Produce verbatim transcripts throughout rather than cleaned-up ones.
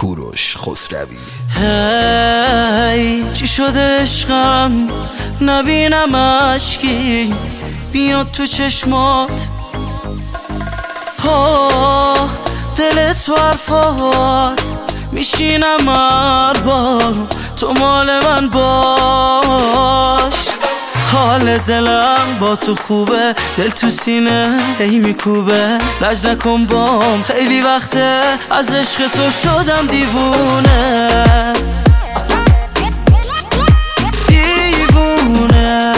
کوروش خسروی. هی چی شده عشقم نبینم اشکی بیاد تو چشمات، ها دل تو حرفات میشینم هر بار تو مال من باش. حال دلم با تو خوبه، دل تو سینه هی میکوبه، لج نکن بام خیلی وقته از عشق تو شدم دیوونه دیوونه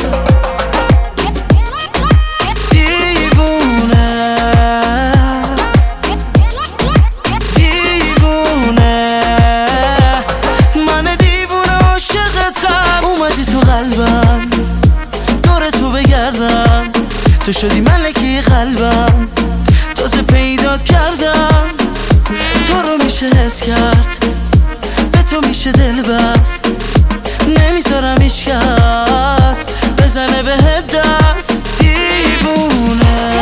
دیوونه دیوونه من دیوونه عاشقتم، اومدی تو قلبم دور تو بگردم، تو شدی ملکه قلبم، تازه پیدات کردم، تو رو میشه حس کرد، به تو میشه دل بست، نمیذارم هیچ کس بزنه بهت دست. دیوونه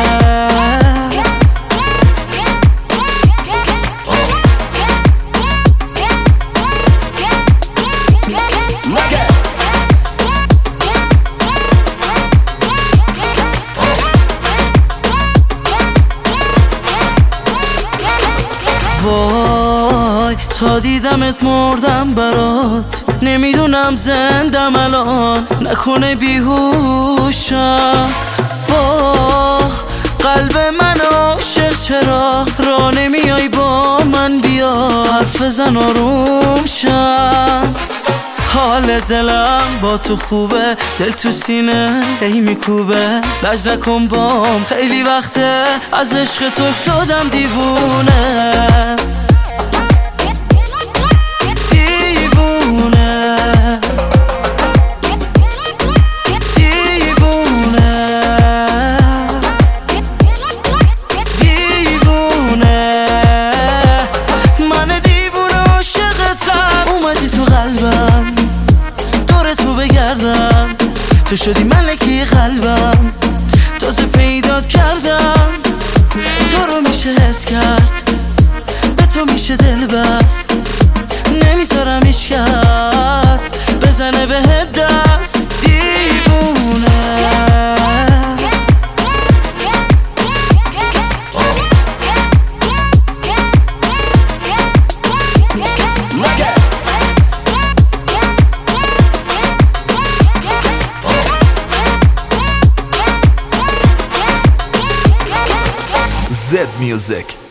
وای تا دیدمت مردم برات، نمیدونم زندم الان نکنه بیهوشم. با قلب من عاشق چرا را نمیای با من، بیا حرف زن آروم شم. حال دلم با تو خوبه، دل تو سینه هی میکوبه، لج نکن بام خیلی وقته از عشق تو شدم دیوونه دیوونه دیوونه دیوونه من دیوونه عاشقتم، اومدی تو قلبم دور تو بگردم، تو شدی ملکه قلبم، تازه پیدات کردم، تو رو میشه حس کرد، به تو میشه دل بست، نمیذارم هیچ کس بزنه بهت دست. دیوونه Zed Music.